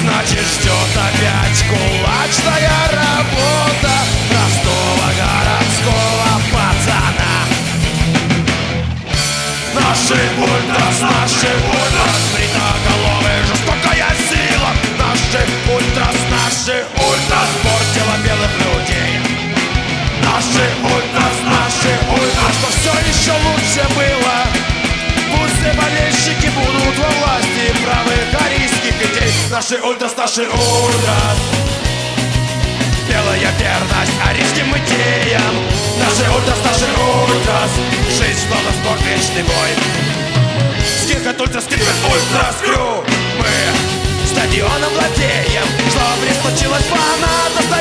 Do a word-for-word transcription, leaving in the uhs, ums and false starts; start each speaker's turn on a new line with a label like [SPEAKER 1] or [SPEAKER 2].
[SPEAKER 1] значит ждет опять кулачная работа простого городского пацана. Наши ультрас, наши ультрас, бритоголовые, жестокая сила. Наши ультрас, наши ультрас, спорт тела белых людей. Наши ультрас, наши ультрас, что все еще лучше было. Пусть все болельщики будут во власти правых арийских идей. Наши ультрас, наши ультрас, белая верность арийским идеям. Наши ультрас, наши ультрас, жизнь, словно спорт, вечный бой. Скинхед ультрас, скинхед ультрас крю. Мы стадионом владеем, что в рис случилось фанатов.